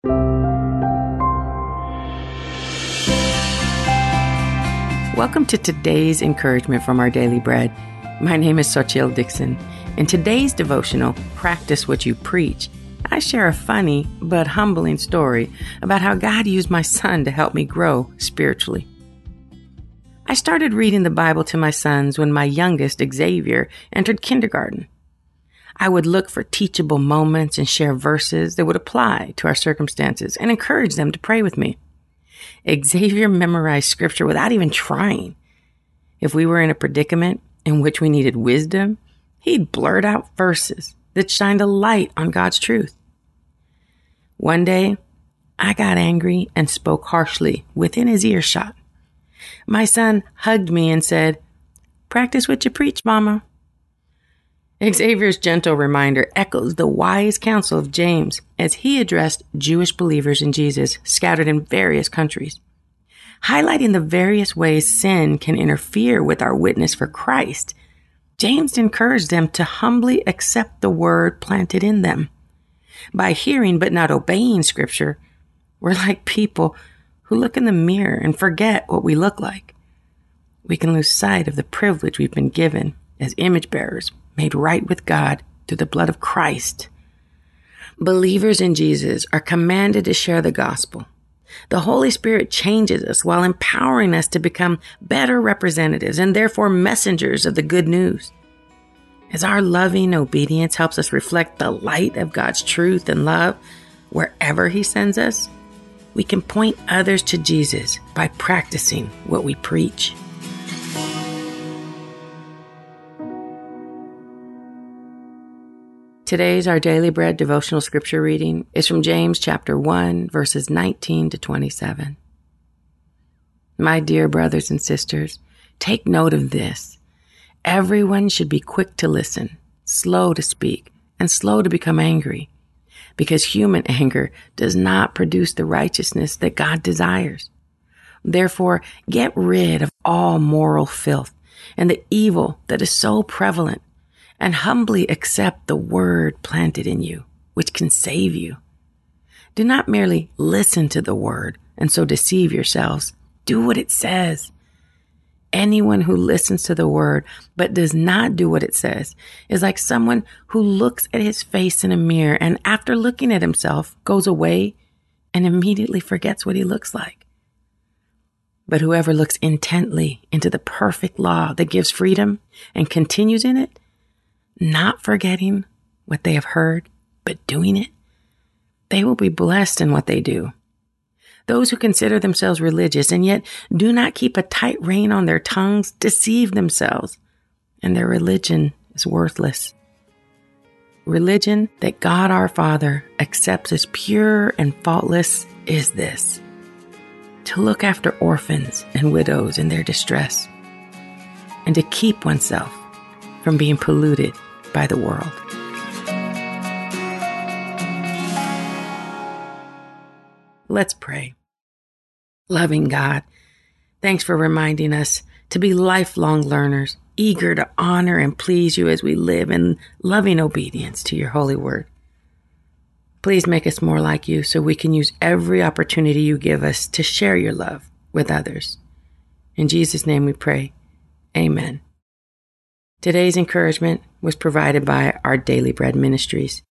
Welcome to today's encouragement from Our Daily Bread. My name is Xochitl Dixon. In today's devotional, Practice What You Preach, I share a funny but humbling story about how God used my son to help me grow spiritually. I started reading the Bible to my sons when my youngest, Xavier, entered kindergarten. I would look for teachable moments and share verses that would apply to our circumstances and encourage them to pray with me. Xavier memorized scripture without even trying. If we were in a predicament in which we needed wisdom, he'd blurt out verses that shined a light on God's truth. One day, I got angry and spoke harshly within his earshot. My son hugged me and said, "Practice what you preach, Mama." Xavier's gentle reminder echoes the wise counsel of James as he addressed Jewish believers in Jesus scattered in various countries. Highlighting the various ways sin can interfere with our witness for Christ, James encouraged them to humbly accept the word planted in them. By hearing but not obeying Scripture, we're like people who look in the mirror and forget what we look like. We can lose sight of the privilege we've been given as image bearers, made right with God through the blood of Christ. Believers in Jesus are commanded to share the gospel. The Holy Spirit changes us while empowering us to become better representatives and therefore messengers of the good news. As our loving obedience helps us reflect the light of God's truth and love wherever He sends us, we can point others to Jesus by practicing what we preach. Today's Our Daily Bread devotional scripture reading is from James chapter 1, verses 19 to 27. My dear brothers and sisters, take note of this. Everyone should be quick to listen, slow to speak, and slow to become angry, because human anger does not produce the righteousness that God desires. Therefore, get rid of all moral filth and the evil that is so prevalent, and humbly accept the word planted in you, which can save you. Do not merely listen to the word and so deceive yourselves. Do what it says. Anyone who listens to the word but does not do what it says is like someone who looks at his face in a mirror and after looking at himself goes away and immediately forgets what he looks like. But whoever looks intently into the perfect law that gives freedom and continues in it, not forgetting what they have heard, but doing it, they will be blessed in what they do. Those who consider themselves religious and yet do not keep a tight rein on their tongues deceive themselves, and their religion is worthless. Religion that God our Father accepts as pure and faultless is this: to look after orphans and widows in their distress, and to keep oneself from being polluted by the world. Let's pray. Loving God, thanks for reminding us to be lifelong learners, eager to honor and please you as we live in loving obedience to your holy word. Please make us more like you so we can use every opportunity you give us to share your love with others. In Jesus' name we pray. Amen. Today's encouragement was provided by Our Daily Bread Ministries.